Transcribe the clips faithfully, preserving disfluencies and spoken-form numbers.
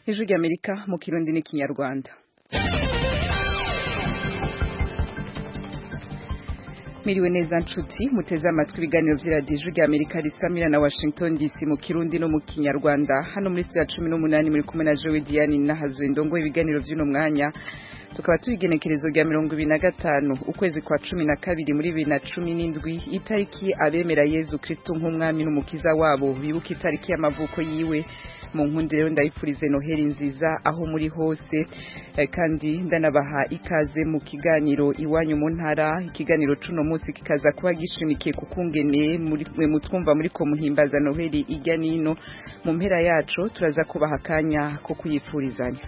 Ijwi ry'Amerika mu Kirundi n'ikinyarwanda. Miriwe neza nshuti muteze amatwi ibiganiro vy'iradiyo Ijwi ry'Amerika risamira na Washington D C mu Kirundi no mu Kinyarwanda. Hano muri studio ya cumi n'umunani muri kumwe na Joe Diane Nahazwe ndongo ibiganiro vy'uno mwanya. Tukaba tubigenekerezo rya mirongo ibiri na gatanu ukwezi kwa cumi na kabiri muri bibiri na cumi n'indwi itariki abemera Yezu Kristo nk'umwami n'umukiza wabo bibuka itariki y'amavuko yiwe. Mu nkundi rero ndayifurize Noheli nziza aho muri hose eh, kandi ndanabaha ikaze mu kiganiro iwanyu mu ntara. Ikiganiro cuno munsi kikaza kuba gishimikiye kukungene muri mutwumva muri ko muhimbaza Noheli ijya nino. Mu mpera yacu turaza kubaha kanya ko kuyifurizanya.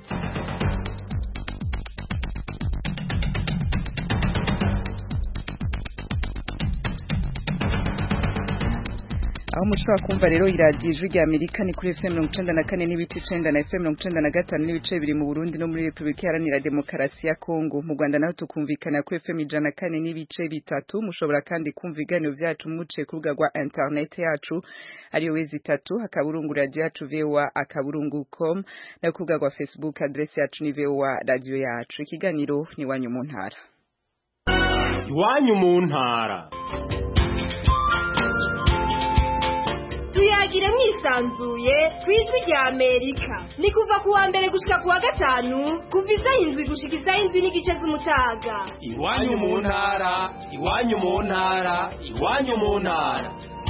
Aho mushobora kumva rero iradiyo Ijwi ry'Amerika ni kuri F M mirongo icenda na kane n'ibice icenda na F M mirongo icenda na gatanu n'ibice bibiri mu Burundi no muri Repubulika Iharanira Demokarasi ya Kongo. Mu Rwanda naho tukumvikana kuri F M ijana na kane n'ibice bitatu. Mushobora kandi kumva ibiganiro vyacu muce ku rubuga rwa internet yacu ariyo wezi itatu akaburungu radio yacu V O A akaburungu com na ku rubuga rwa Facebook address yacu ni V O A radio yacu. Ikiganiro ni wanyu mu ntara. Iwanyu mu ntara. Tuyagire mwisanzuye kwijwi rya Amerika. Ni kuva kuwa mbere gushika kuwa gatanu kuva isaha indwi gushika isaha indwi n'igice z'umutaga. Iwanyu mu ntara, iwanyu mu ntara, iwanyu mu ntara.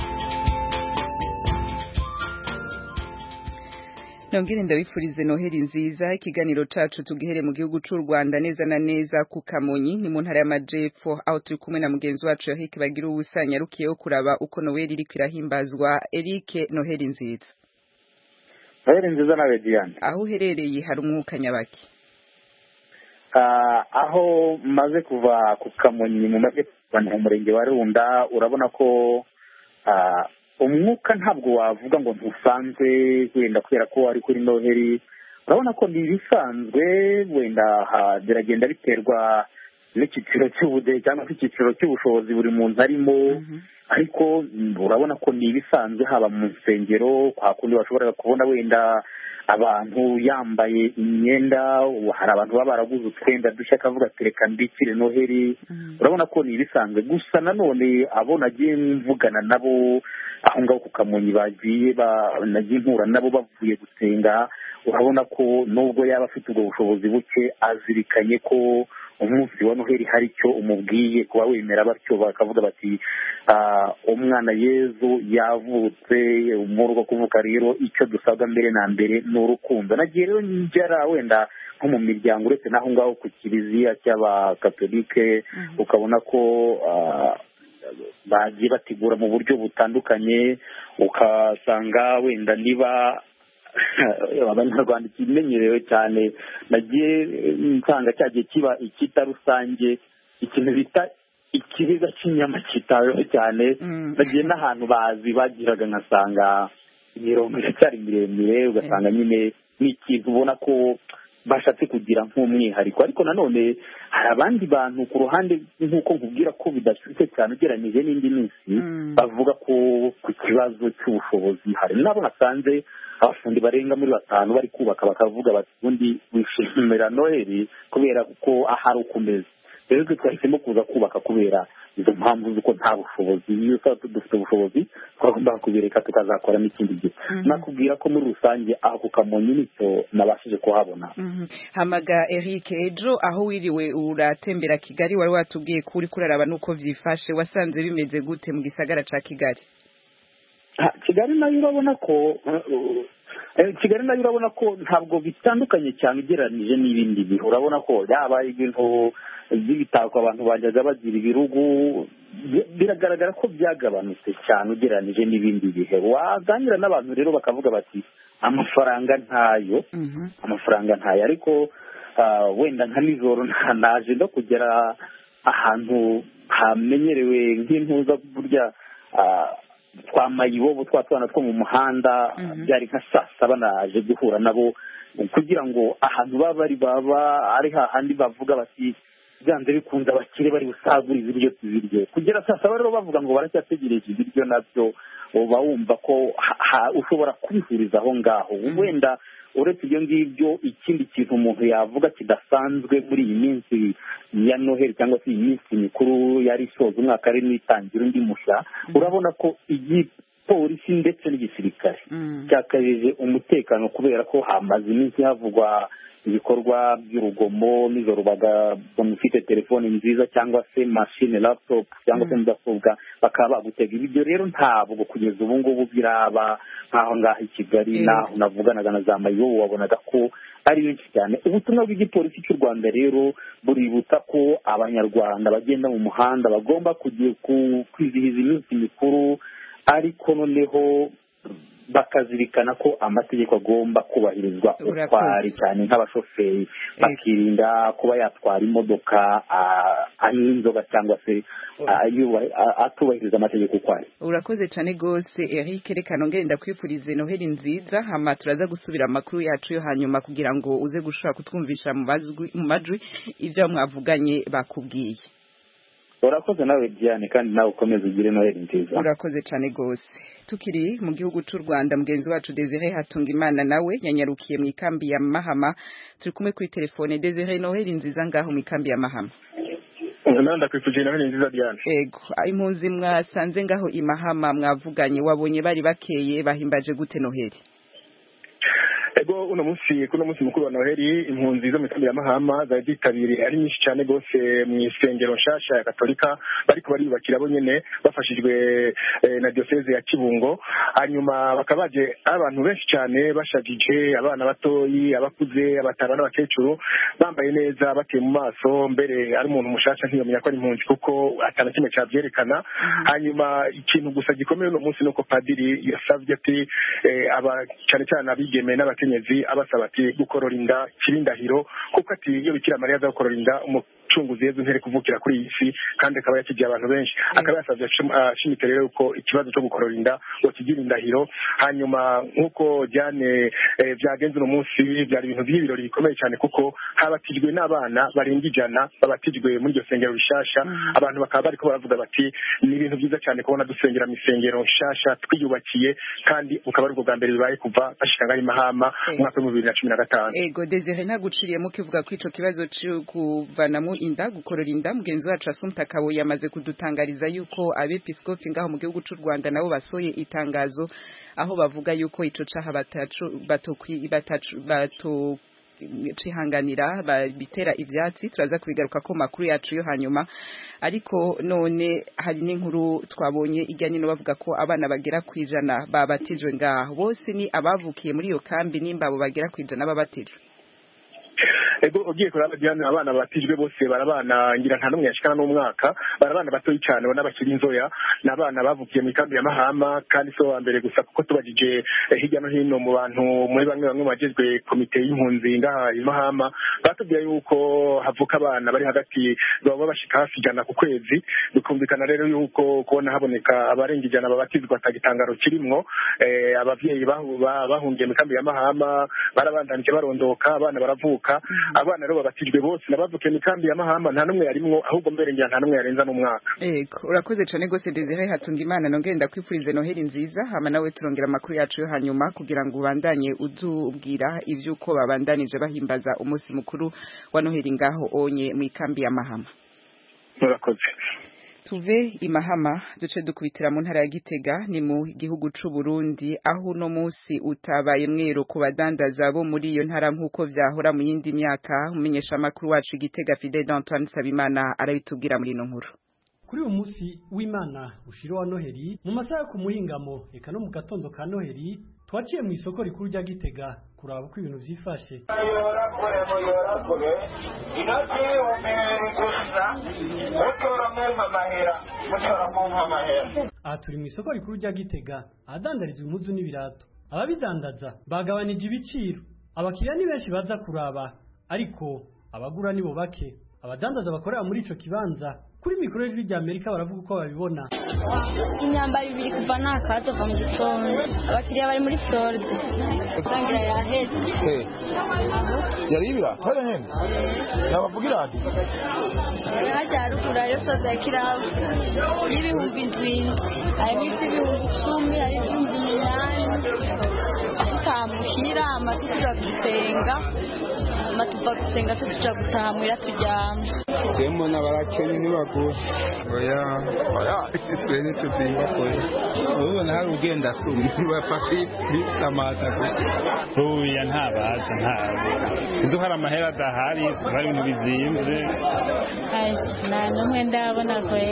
Nongere ndabifurize Noheli nziza. Ikiganiro cacu tugihere mu gihugu c'u Rwanda neza na neza ku Kamonyi ni mu ntara y'Amajepfo aho turi kumwe na mugenzi wacu Eric bagira ubusanya rukiyeho kuraba uko Noheli iri kwirahimbazwa. Eric, Noheli nziza. Noheli nziza nawe Diane. Aho uherereye hari umwuka nyabaki? Ah, aho maze kuva ku Kamonyi mu Majepfo mu murenge wa Runda urabona ko ah umwuka ntabwo wavuga ngo ntusanzwe wenda kubera ko ari kuri Noheli. Urabona ko ni bisanzwe wenda biragenda biterwa n'ikiciro cy'ubudehe cyangwa ikiciro cy'ubushobozi buri muntu arimo. Mm-hmm. Ariko urabona ko ni bisanzwe haba mu nsengero kwa kundi bashobora kubona wenda abantu yambaye imyenda, hari abantu baba baraguze utwenda dushya kavuga tereka mbikire Noheli. Mm-hmm. Urabona ko ni bisanzwe gusa nanone abo nagiye mvugana nabo aho ngaho ku Kamonyi bagiye nagiye mpura nabo bavuye gusenga. Urabona ko nubwo yaba afite ubwo bushobozi buke azirikanye ko umunsi wa Noheli hari icyo umubwiye kuba wemera batyo bakavuga bati umwana Yezu yavutse. Umurwa kuvuka rero icyo dusabwa mbere na mbere ni urukundo. Nagiye rero njyara wenda nko mu miryango uretse naho ngaho ku kiliziya cy'abakatolike. Mm-hmm. Ukabona ko bagiye bategura mu buryo butandukanye ukasanga wenda niba abanyarwanda kimenyerewe cyane nagiye nsanga cyagiye kiba ikita rusange ikintu bita ikibiga cy'inyama kitaweho cyane. Mm. Nagiye n'ahantu bazi bagiraga nkasanga imirongo iracyari miremire ugasanga nyine ni ikintu ubona ko bashatse kugira nk'umwihariko. Ariko nanone hari abandi bantu ku ruhande nk'uko nkubwira ko bidashitse cyane ugereranyije n'indi minsi. Mm. Bavuga ko ku kibazo cy'ubushobozi hari nabo nasanze abafundi barenga muri batanu bari kubaka bakavuga bati ubundi wishimira Noheli kubera ko ahari ukomeza. Rero twahisemo kuza kubaka kubera izo mpamvu z'uko nta bushobozi. Iyo dufite ubushobozi twagomba kubireka tukazakora n'ikindi gihe. Mm-hmm. Nakubwira ko muri rusange aho ku Kamonyi nicyo nabashije kuhabona. Mm-hmm. Hamaga Eric, ejo aho wiriwe uratembera Kigali wari watubwiye ko uri kuraraba nuko vyifashe, wasanze bimeze gute mu gisagara ca Kigali? Ha, Kigali nayo urabona ko eh, Kigali nayo urabona ko ntabwo bitandukanye cyane ugereranije n'ibindi bihe. Urabona ko yaba ibintu by'ibitako abantu bajyaga bagira ibirugu biragaragara ko byagabanutse cyane ugereranije n'ibindi bihe. Waganira n'abantu rero bakavuga bati amafaranga ntayo. Mm-hmm. Amafaranga ntayo ariko uh, wenda nka nijoro naje no kugera ahantu hamenyerewe nk'intuza burya uh, twamayibobo twatwana two mu muhanda. Mm-hmm. Byari nka saa saba naje guhura nabo kugira ngo ahantu baba bari baba ari hahandi bavuga bati byanze bikunze abakire bari busagura ibiryo tubirye kugera saa saba rero bavuga ngo baracyategereje ibiryo nabyo uba wumva ko ushobora kubihuriza aho ngaho. Wenda uretse ibyo ngibyo ikindi kintu umuntu yavuga kidasanzwe muri iyi minsi ya noheli cyangwa se iyi minsi mikuru yari isoza umwaka ari n'itangira undi mushya urabona ko igipolisi ndetse n'igisirikare cyakajije umutekano kubera ko hamaze iminsi havugwa ibikorwa by'urugomo nijoro bagabona ufite telefoni nziza cyangwa se mashine laptop cyangwa se mudasobwa bakaba bagutega ibyo rero ntabwo kugeza ubu ngubu biraba nk'aho ngaho i Kigali naho navuganaga na za mayibobo wabonaga ko ari benshi cyane. Ubutumwa bw'igipolisi cy'u Rwanda rero buributsa ko abanyarwanda bagenda mu muhanda bagomba kugiye kwizihiza iminsi mikuru ariko noneho bakazirikana ko amategeko agomba kubahirizwa uko ari cyane nk'abashoferi bakirinda kuba yatwara imodoka anywa inzoga cyangwa se atubahiriza amategeko uko ari. Urakoze cyane rwose Eric, reka nongere ndakwifurize noheli nziza, hama turaza gusubira amakuru yacu yo hanyuma kugira ngo uze gushobora kutwumvisha mu majwi ibyo mwavuganye bakubwiye. Urakoze nawe Diane kandi nawe ukomeze ugire noheli nziza. Urakoze cyane rwose. Tukiri mu gihugu cy'u Rwanda mugenzi wacu Desire Hatungimana nawe yanyarukiye mu ikambi ya Mahama, turi kumwe kuri telefone. Desire, noheli nziza ngaho mu ikambi ya Mahama. Nanda kwifuje noheli nziza Diane. Ego, impunzi mwasanze ngaho i Mahama mwavuganye wabonye bari bakeye bahimbaje gute noheli? Ego uno munsi kuno munsi mukuru wa Noheli impunzi zo mu kambi ya Mahama zagitabiriye ari nyinshi cyane gose mu isengero nshasha ya Katolika bariko bariyubakira bo nyene bafashijwe eh, na diocese ya Kibungo. Hanyuma bakabaje abantu benshi cyane bashagije abana batoyi abakuze abatara n'abakecuru bambaye neza bateye mu maso mbere ari umuntu mushasha ntiyamenya ko ari impunzi kuko atana kimwe cyavyerekana. Hanyuma ikintu gusa gikomeye uno munsi nuko padiri yasavye ati eh, aba cyane cyane abigeme n'abake nyezi abasaba ati gukorora inda kirindahiro kuko ati iyo Bikira Mariya za gukorora inda umucunguzi Yezu ntere kuvukira kuri iyi si kandi akaba yakigiye abantu benshi akaba yasavye ashimite rero uko ikibazo cyo gukorora inda ngo kigira indahiro. Hanyuma nkuko Diane byagenze uno munsi byari ibintu by'ibirori bikomeye cyane kuko habatijwe n'abana barenga ijana babatijwe muri iryo sengero rishasha. Abantu bakaba bariko baravuga bati ni ibintu byiza cyane kubona dusengera mu isengero nshasha twiyubakiye kandi ukaba ari ubwo bwa mbere bibaye kuva bashika ngaho i Mahama mwaka wa bibiri na cumi na gatanu. Ego Desire naguciriyemo kivuga ko ico kibazo cyo kuvanamo inda gukorora inda mugenzi wacu Assumpta Kabo yamaze kudutangariza yuko abepiskopi ngaho mu gihugu cy'u Rwanda nabo basoye itangazo aho bavuga yuko ico caha batacu batokwi batacu bato cihanganira bitera ivyatsi. Turaza kubigaruka ko makuru yacu yo hanyuma, ariko none hari n'inkuru twabonye ijyanye no bavuga ko abana bagera kwijana babatijwe ngaho. Bose ni abavukiye muri iyo kambi nimba abo bagera kwijana babatijwe? Ego ugiye kuraba Diane abana batijwe bose barabana ngira nta numwe yashikana n'umwaka barabana batoyi cyane bona bakiri inzoya n'abana bavukiye mu kambi ya Mahama kandi so wa mbere gusa kuko tubagije eh, hirya no hino mu bantu muri bamwe bamwe bagezwe komite y'impunzi ngaha i Mahama batubwiye yuko havuka abana bari hagati baba bashika hafi ijana ku kwezi. Bikumvikana rero yuko kubona haboneka abarenga ijana babatizwa atagitangaro kirimwo. eh, abavyeyi bahungiye mu kambi ya Mahama barabandanije barondoka abana baravuka. Abana rero babatijwe bose nabavuke mu kambi ya Mahama nta numwe yarimwo ahubwo mbere ngira nta numwe yarenza n'umwaka. Ego urakoze cyane gose Desire Hatungimana nongere ndakwifurize noheli nziza hama nawe turongera makuru yacu yo hanyuma kugira ngo ubandanye uzubwira ivyuko babandanije bahimbaza umunsi mukuru wa noheli ngaho onye mu kambi ya Mahama. Urakoze. Tuve i Mahama duce dukubitira mu ntara ya Gitega ni mu gihugu c'u Burundi aho no musi utabaye mwero ku badandaza bo muri iyo ntara nkuko vyahora mu yindi myaka. Umenyesha makuru wacu Gitega Fidel Antoine Sabimana arabitubwira muri no nkuru. Kuri uyu musi w'Imana ushiro wa Noheli mu masaha ku muhingamo eka no mu gatondo ka Noheli twaciye mu isoko rikuru rya Gitega kuraba uko ibintu vyifashe. Aha turi mu isoko rikuru rya Gitega ahadandarizwa impuzu n'ibirato. Ababidandaza bagabanije ibiciro, abakiriya ni benshi baza kuraba ariko abagura nibo bake. Abadandaza bakorera muri ico kibanza kuri mikoro y'ijwi rya Amerika baravuga uko babibona. Imyambaro ibiri kuva nakaza va mu gitondo abakiriya bari muri solde usangira yaheze yari ibira tora nyene nabavugira ati hajya haruguru rero solde ya kirabu y'ibihumbi indwi hari n'ibihumbi icumi hari n'ibihumbi umunani ikamuca bishikira amatu tuja gusenga amatuva gusenga tuja gutaha muhira turyama jemo n'abarakenye ntibagura oya oya twe ntituzimba kure ubona hari ugenda asuma bapfa bisamaza gusa oya ntabaza ntabe sinzi hari amahera adahari hari ibintu bizimvye nta n'umwe ndabona kwe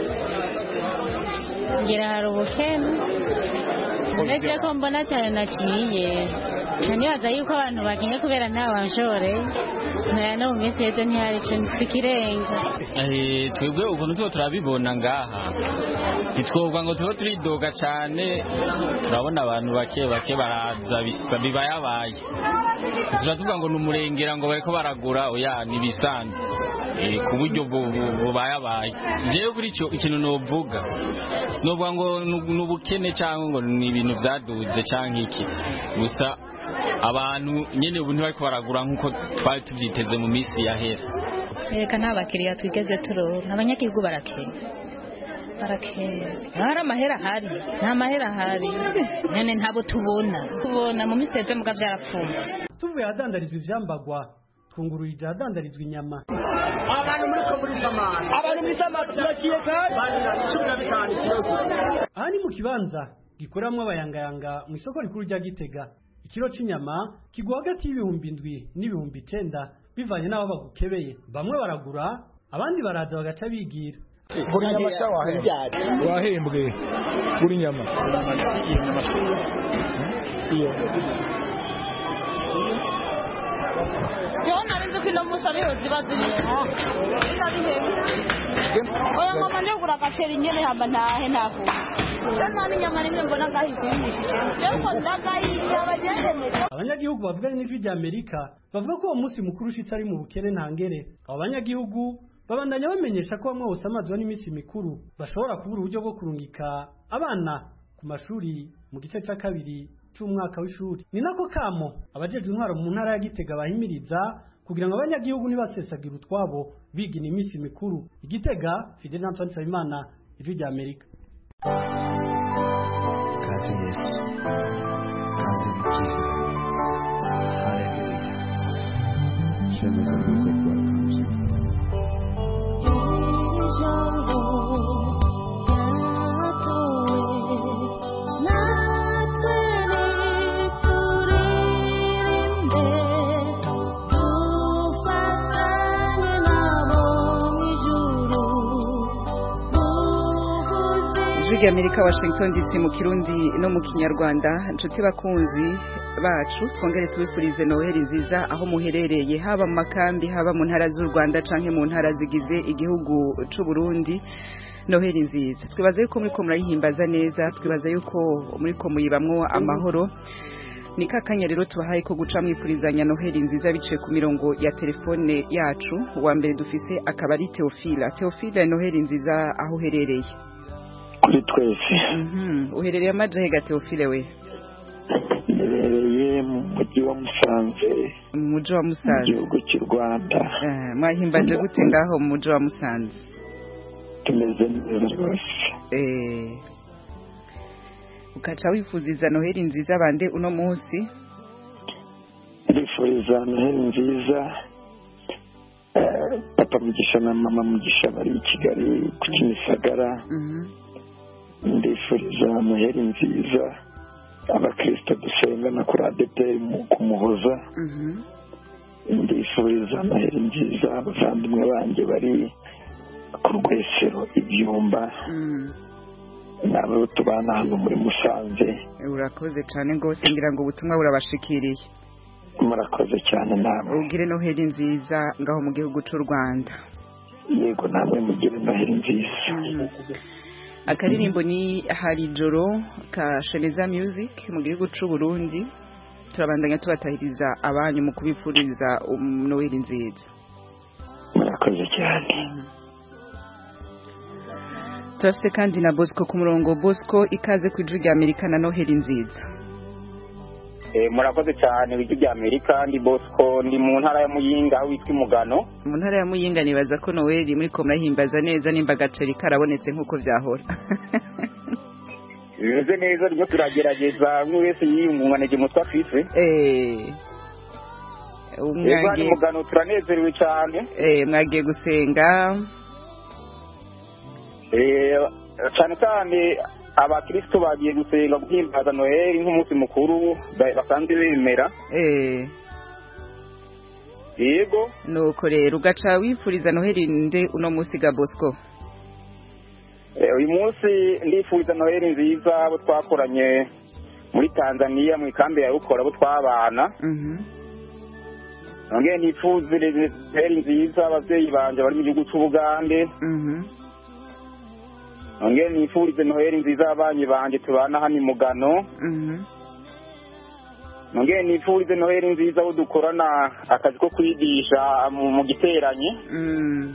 ngira hari ubukene ndetse ko mbona cyane naciye nibaza yuko abantu bakenye kubera nta banshore nkaya no mu minsi yeze ntihari ikintu sikirenga twebwe ukuntu tuba turabibona ngaha ntitwovuga ngo tuba turidoga cyane turabona abantu bake bake baraza bibayabaye tuba ngo ni umurengera ngo bariko baragura oya nibisanzwe ku buryo bubayabaye jewe kuri icyo ikintu novuga sinovuga ngo ni ubukene cyangwa ngo ni ibintu byaduze cyangwa iki gusa abantu nyene ubu ntibariko baragura nk'uko twari tubyiteze mu minsi yahera reka nta bakiriya twigeze turonka abanyagihugu barakenya barakenya hari amahera ahari nta mahera ahari none ntabo tubona tubona mu minsi yeze muga byarapfuye tuvuye ahadandarizwa ivyambagwa twungurura ahadandarizwa inyama abantu muri ko muri samana abantu muri samana turakiye kandi cumi na bitanu kilozo aha ni mu kibanza gikoramwo abayangayanga mu isoko rikuru rya Gitega ikiro c'inyama kigwa hagati y'ibihumbi indwi n'ibihumbi icenda bivanye n'aho bagukebeye bamwe baragura abandi baraza bagaca bigira buri nyama cya wahembwe wahembwe buri nyama iyo Jona rinze kino musari ho zibaziriye oya ngoma nje gura gaceri nyene hamba ntahe ntafu nani nyama nimwe mbona gahishimishije cyangwa ndagayiye abagende abanyagihugu bavuganye n'ijwi rya Amerika bavuga ko uwo munsi mukuru ushitse ari mu bukene ntangere abo banyagihugu babandanya bamenyesha ko bamwe bose amazwa n'iminsi mikuru bashobora kubura uburyo bwo kurungika abana ku mashuri mu gice cya kabiri cy'umwaka w'ishuri ni nako kamo abajejwe intwaro mu ntara ya Gitega bahimiriza kugira ngo abanyagihugu nibasesagira utwabo bigina iminsi mikuru Igitega Fidel Antoine Sabimana ijwi rya Amerika kazi Yesu kazi Mukiza haleluya shemeza music welcomes ijambo Amerika Washington D C mu Kirundi no mu Kinyarwanda nshuti bakunzi bacu twongere tubifurize Noheli nziza aho muherereye haba mu makambi haba mu ntara z'u Rwanda canke mu ntara zigize igihugu c'u Burundi Noheli nziza twibaza yuko muri ko murayihimbaza neza twibaza yuko muri ko muyibamwo amahoro ni kakanya rero tubahaye ko guca mwifurizanya Noheli nziza biciye ku mirongo ya telefone yacu wa mbere dufise akabari Theophile Theophile Noheli nziza aho uherereye kuri twese uherereye amajahe ga Theophile we uherereye mu mujyi wa Musanze mu mujyi wa Musanze igihugu cy'u Rwanda mwahimbaje gute ngaho mu mujyi wa Musanze tumeze neza rwose eh ukaca wifuziza Noheli nziza bande uno munsi ndifuriza Noheli nziza papa Mugisha na mama Mugisha bari i Kigali ku Kimisagara ndifuriza Noheli nziza abakristo dusenga na kuri A D P R ku Muhoza ndifuriza Noheli nziza abavandimwe banjye bari ku Rwesero Ibyumba nabo tubana hano muri Musanze urakoze cyane rwose ngira ngo ubutumwa burabashikiriye murakoze cyane namwe ugire Noheli nziza ngaho mu gihugu cy'u Rwanda yego namwe mugire Noheli nziza akaririmbo ni hari joro ka Sheneza Music mu gihugu cy'u Burundi turabandanya tubatahiriza abanyu mu kubifuriza Noheli nziza murakoze cyane turafite kandi na Bosco ku murongo Bosco ikaze ku ijwi rya Amerika na Noheli nziza Eh murakoze cyane w'ijwi rya Amerika ndi Bosco ndi mu ntara ya Muyinga witwa Mugano mu ntara ya Muyinga nibaza ko Noheli muri ko murahimbaza neza nimba gaceri karabonetse nkuko vyahora bimeze neza rwo turagerageza umwe wese yiyungunganije umutwe afise eh umwage mugano turanezerewe cyane eh mwagiye gusenga eh cyane cyane abakristo bagiye gusenga guhimbaza Noheli nk'umunsi mukuru basanzwe bemera eh yego nuko rero ugaca wifuriza Noheli nde uno munsi ga Bosco uyu munsi ndifuriza Noheli nziza abo twakoranye muri Tanzania mu ikambi ya Rukora abo twabana mhm nongeye nifuzire Noheli nziza abavyeyi banje bari mu gihugu c'Ubugande mhm nongeye nifurize Noheli nziza abanye banje tubana hano Mugano mhm nongeye nifurize Noheli nziza abo dukorana akazi ko kwigisha mu giteranye mhm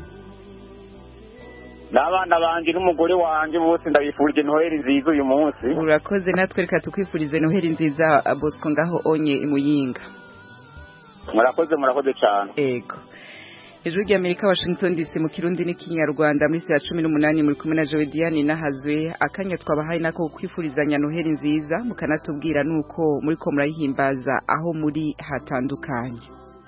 n'abana banje n'umugore wanje bose ndabifurije Noheli nziza uyu munsi urakoze natwe reka tukwifurize Noheli nziza Bosco ngaho onye imuyinga murakoze murakoze cyane ego Ijwi ry'Amerika Washington D C mu Kirundi n'ikinyarwanda muri saa cumi n'umunani muri kumwe na Joe Diane nahazwe akanya twabahaye nako kwifurizanya Noheli nziza mukanatubwira nuko muri ko murayihimbaza aho muri hatandukanye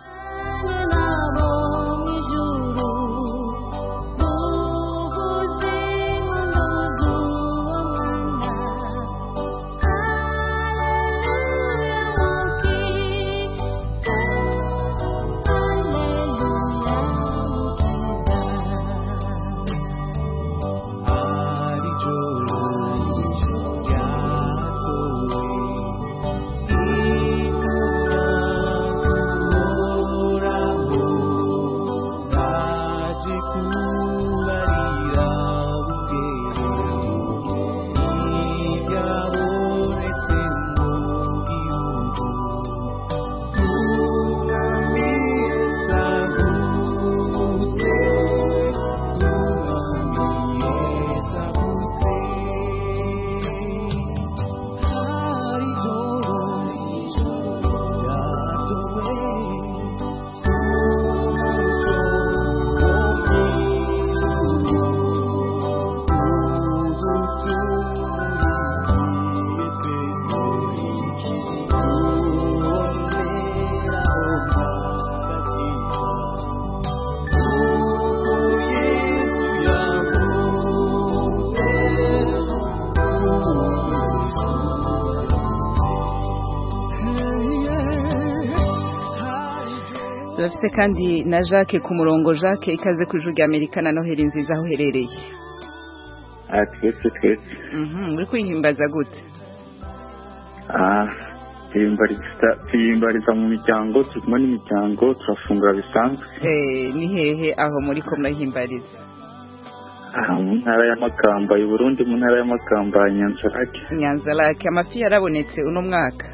Dufite kandi na Jacques ku murongo. Jacques ikaze ku Ijwi ry'Amerika na Noheli nziza aho uherereye. Ah twese twese. Mhm muri kwihimbaza gute? Ah timbariza timbariza mu miryango tuma n'imiryango turafungura bisanzwe. Eh ni hehe aho muri ko murahimbariza? Ah mu ntara ya Makamba y'u Burundi mu ntara ya Makamba Nyanzarake. Nyanzarake amafi yarabonetse uno mwaka.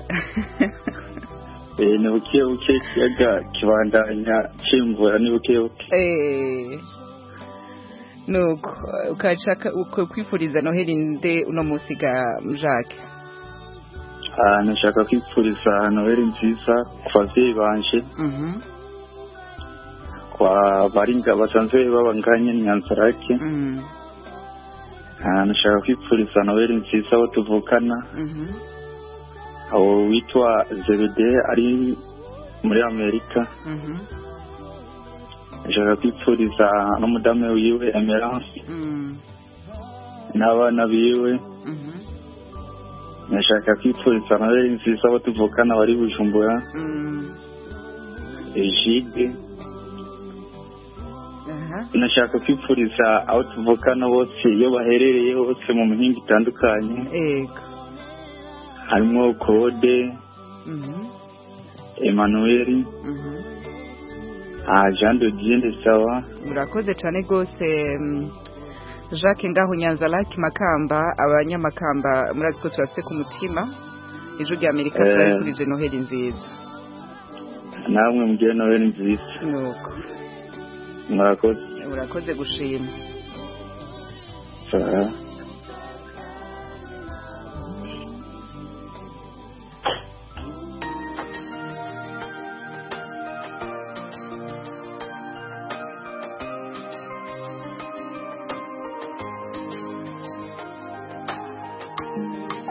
Eh ni buke buke kiyaga kibandanya cimvura ni buke buke. Eh nuko ukashaka uko kwifuriza Noheli nde uno munsi ga Jacques? Ah nashaka kwifuriza Noheli nziza ku bavyeyi banje. Mhm. Kwa baringa basanzwe babanganye Nyanzarake. Mhm. Ah nashaka kwifuriza Noheli nziza aho tuvukana. Mhm. Aho witwa Zebede ari muri Amerika. Mhm. Nashaka kwifuriza n'umudamu wiwe Emerance. Mhm. N'abana biwe. Mhm. Nashaka kwifuriza Noheli nziza aho tuvukana bari Bujumbura. Mhm. Ejide. Aha. Nashaka kwifuriza aho tuvukana bose iyo baherereye hose mu mihinga itandukanye. Ego. Harimo Claude. Mhm. Emmanuel. Mhm. Ah Jean de Dieu sawa. Murakoze cyane gose Jacques ngaho Nyanzarake Makamba abanyamakamba murazi ko turafite ku mutima Ijwi ry'Amerika turifurije Noheli nziza. Namwe mugire Noheli nziza. Nuko. Murakoze. Murakoze gushima. Sawa. Thank you.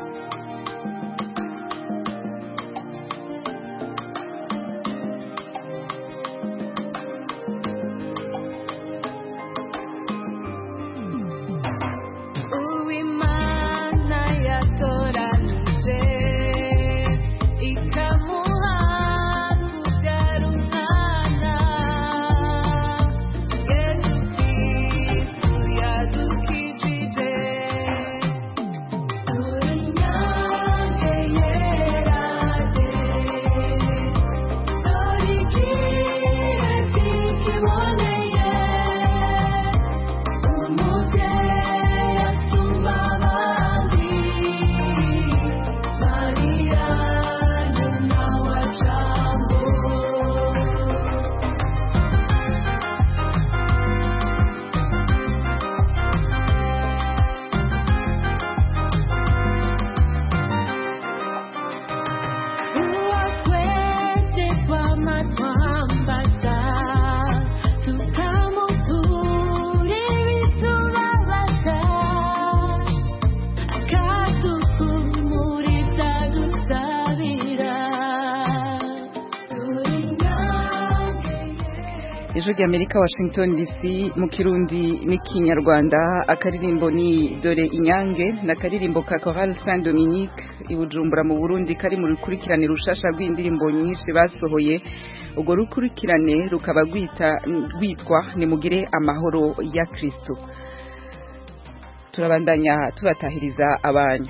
ijwi ry'Amerika Washington D C mu Kirundi n'ikinyarwanda. Akaririmbo ni Dore Inyange na karirimbo ka Chorale Saint Dominique i Bujumbura mu Burundi kari mu rukurikirane rushasha rw'indirimbo nyinshi basohoye. Ubwo rukurikirane rukaba gwita gwitwa Nimugire amahoro ya Kristo. Turabandanya tubatahiriza abanyu.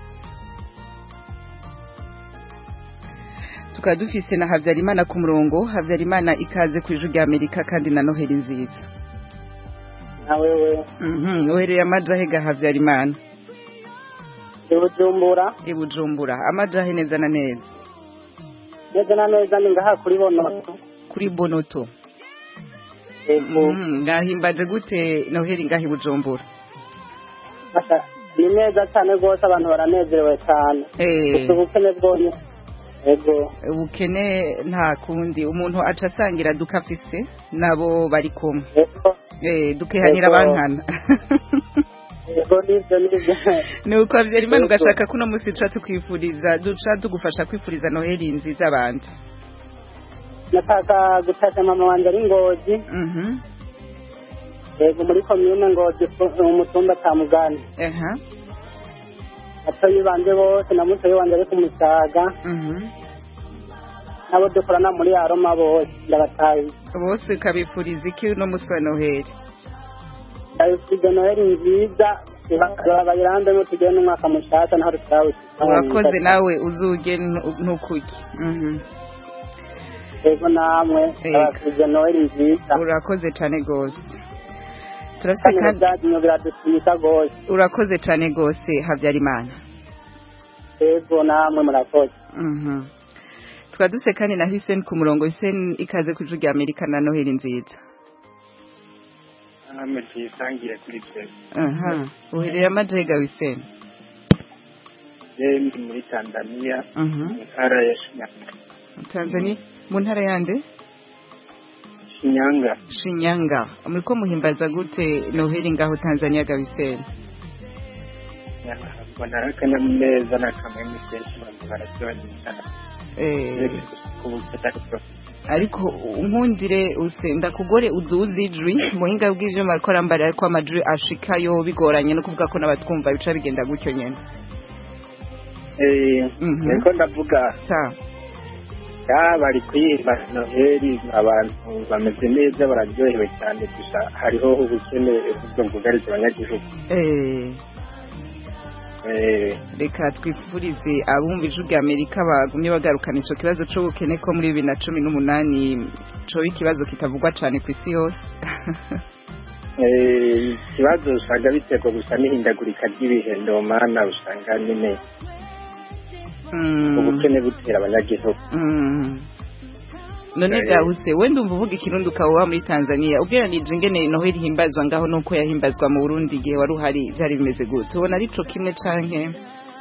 Tukaba dufise na Havyarimana ku murongo. Havyarimana, ikaze ku ijwi ry'Amerika kandi na Noheli nziza. Na wewe. Mhm, ohereye amajahe ga Havyarimana. I Bujumbura. I Bujumbura. Amajahe neza na neza. Neza na neza ni ngaha kuri Bonoto. Kuri Bonoto. Ego. Mhm, ngahimbaje gute Noheli ngahi Bujumbura? Asa ni neza cyane rwose, abantu baranezerewe cyane. Eh. Ubukene bwonye. Ego. Ubukene nta kundi umuntu aca asangira dukafise nabo bari kumwe. Ego. Eh, dukehanira bankana. Ego nivyo nivyo. Nuko Havyarimana ugashaka kuno musi ca tukwifuriza duca tugufasha kwifuriza Noheli nziza abandi. Nataka gutasha mama wanje ari Ngozi. Mhm. Ego muri commune Ngozi umutumba Tamugani. Aha. Atoyi banje bose na mutoyi wanje ari kumusaga. Mhm. Nabo dukorana muri Aroma bose ndabataye. Bose kabifuriza iki no musi wa Noheli? Ndabifuriza Noheli nziza. Bayirambe mu tugende umwaka mushasha naho tutawe. Urakoze nawe uzuge ntukuki. Mhm. Ego namwe ndabifuriza Noheli nziza. Urakoze cyane gose. Turase kandi byadushimisa gose. Urakoze cyane gose Havyarimana. Ego namwe murakoze. Mhm. Twaduse kandi na Hussein ku murongo. Hussein, ikaze ku ijwi ry'Amerika na Noheli nziza. Ameti sangiye kuri twe. Aha. Uhereye amajega Hussein. Ndi muri Tanzania. Mhm. Mu ntara ya Shinyanga. Tanzania mu ntara yande? Shinyanga. Shinyanga. Muriko muhimbaza gute Noheli ngaho Tanzania ga Hussein? Bana kana meza na kama message barashoboye. Eh. Ariko unkundire usenda kugore uzuzi ijwi muhinga bw'ivyo makora mbare ariko amajwi ashikayo bigoranye no kuvuga ko nabatwumva bica bigenda gutyo nyene. Eh, niko ndavuga. Sa. Ya bari kwimba Noheli, abantu bameze neza bararyohewe cyane, gusa hariho ubukene bwo kugariza abanyagihugu. Eh. Eh, reka twifurize abumva ijwi ry'Amerika bagumye bagarukana ico kibazo c'ubukene ko muri bibiri na cumi n'umunani co ikibazo kitavugwa cyane ku isi yose. Eh, ikibazo usanga biteko gusa n'ihindagurika ry'ibihe ndomana usanga nyine ubukene butera abanyagihugu. None gahuse wenda umva uvuga ikirundi ukaba muri Tanzania ugereranije ingene Noheli himbazwa ngaho nuko yahimbazwa mu Burundi igihe wari uhari byari bimeze gute? Ubona ari co kimwe canke?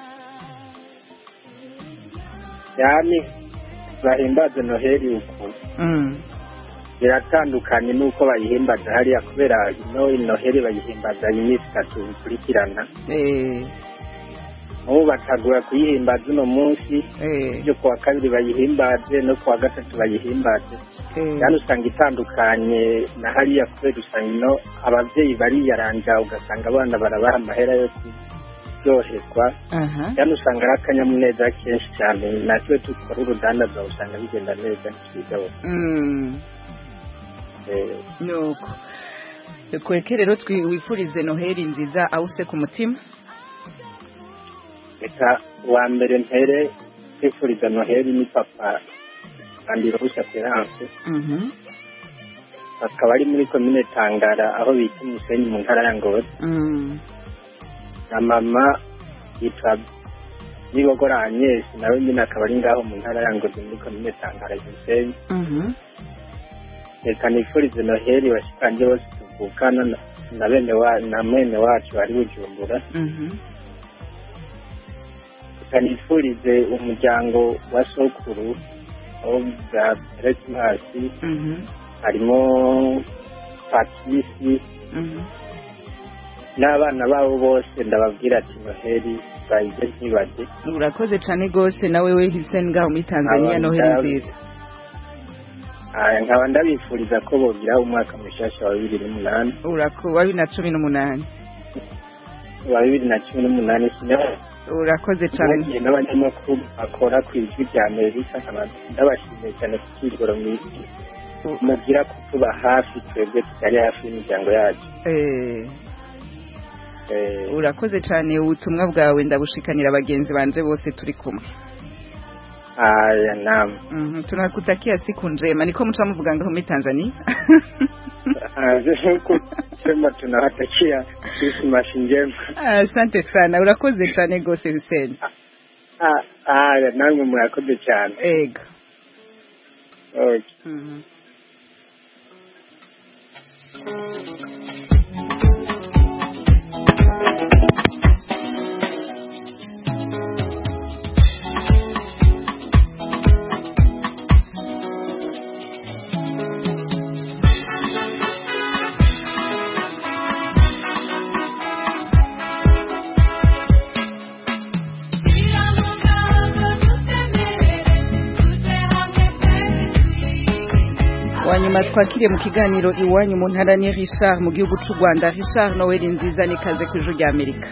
Yani bahimbaza Noheli uko biratandukanye nuko bayihimbaza hariya, kubera ino Noheli bayihimbaza iminsi itatu bikurikirana. Eh. Ubu batagura kuyihimbaza uno munsi, ibyo kuwa kabiri bayihimbaze no kuwa gatatu bayihimbaze. Yani usanga itandukanye na hariya, kubera usanga ino abavyeyi bariyaranja ugasanga abana barabaha amahera yo kuryoherwa. Yani usanga ari akanyamuneza kenshi cyane, natwe dukora urudandaza usanga bigenda neza ntitwigaho. Nuko kweke rero twifurize Noheli nziza awuse ku mutima. Reka wa mbere mpere kwifuriza Noheli ni papa Andiro Rushaperanse. Mhm. Akaba ari muri commune Tangara aho bita Musenyi mu ntara ya Ngozi. Mhm. Na mama yitwa Nibogora Agnes nawe nyine akaba ari ngaho mu ntara ya Ngozi muri commune Tangara Musenyi. Mhm. Reka nifurize Noheli bashikanje bose tuvukana na bene wa na mwene wacu ari Bujumbura. Mhm. Kanifurize umuryango wa sokuru aho bwa Christmas. Mhm. Harimo Patrice. Mhm. N'abana babo bose ndababwira ati Noheli bayize ntibaje. Urakoze cyane gose nawe we Hussein ngaho muri Tanzania Noheli nziza. nkaba ndabifuriza ko bogira umwaka mushasha wa bibiri n'umunani urakuba bibiri na cumi n'umunani wa bibiri na cumi n'umunani urakoze cyane n'abanyamakuru bakora ku ijwi rya Amerika ndabashimiye cyane ku kigoro mw'isi mugira kutuba hafi twebwe tutari hafi y'imiryango yacu urakoze cyane ubutumwa bwawe ndabushikanira abagenzi banje bose turi kumwe aya naam mhm tunakutakia siku njema niko mtamuvuga ngaho muri Tanzania sema tunawatakia Christmas njema asante sana urakoze cyane gose Hussein ah ah namwe murakoze cyane ego okay mhm wanyuma twakiriye mu kiganiro iwanyu mu ntara ni Richard mu gihugu cy'u Rwanda. Richard Noel nziza nikaze ku ijuru rya Amerika.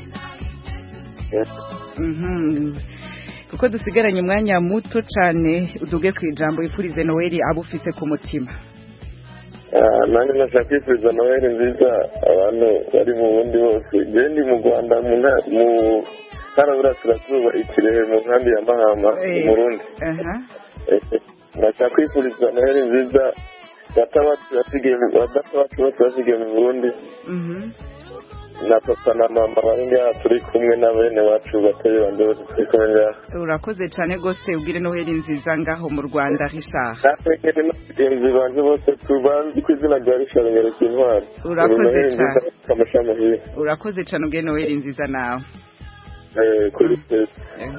Mhm kuko dusigaranye umwanya muto cyane uduge ku ijambo ifurize Noel abufise ku mutima. Ah nani nashaka kwifuriza Noel nziza abantu bari mu bundi bose gendi mu Rwanda mu mu ntara burasirazuba ikirehe mu nkambi ya Mahama mu Burundi. Aha nashaka kwifuriza Noheli nziza datawacu basigaye datawacu bose basigaye mu Burundi na papa na mama bari ngaha turi kumwe na bene wacu bateye bande bose turi kumwe ngaha. Urakoze cyane gose ubwire Noheli nziza ngaho mu Rwanda Richard. Nakwekere n'abagenzi banje bose tubanzi ku izina rya Richard Ngereka Intwari. Urakoze cyane urakoze cyane ubwire Noheli nziza nawe eh kuri twese.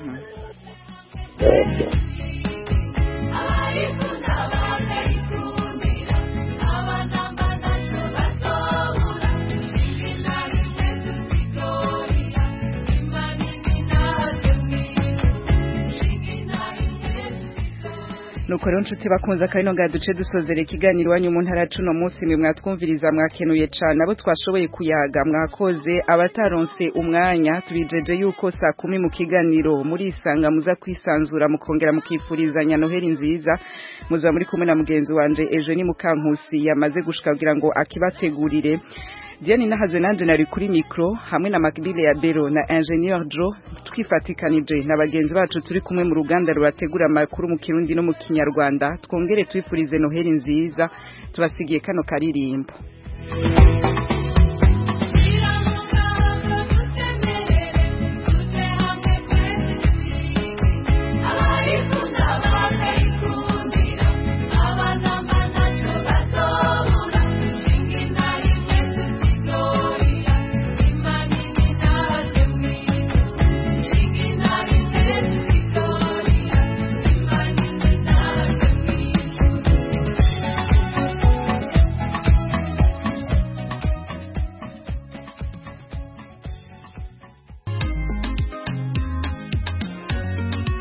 nuko rero nshuti bakunze akari nga duce dusozera ikiganiro wanyu mu ntara cuno munsi mwe mwatwumviriza mwakenuye cyane abo twashoboye kuyaga mwakoze abataronse umwanya tubijeje yuko saa kumi mu kiganiro muri isanga muza kwisanzura mukongera mukifurizanya Noheli nziza muza muri kumwe na mugenzi wanje Eugenie Mukankusi yamaze gushika kugira ngo akibategurire. Diane Nahazwe nanje nari kuri micro hamwe na Makbile ya Bero na Engineer Joe twifatikanije na bagenzi bacu turi kumwe mu ruganda rurategura makuru mu Kirundi no mu Kinyarwanda twongere twifurize Noheli nziza tubasigiye kano karirimbo.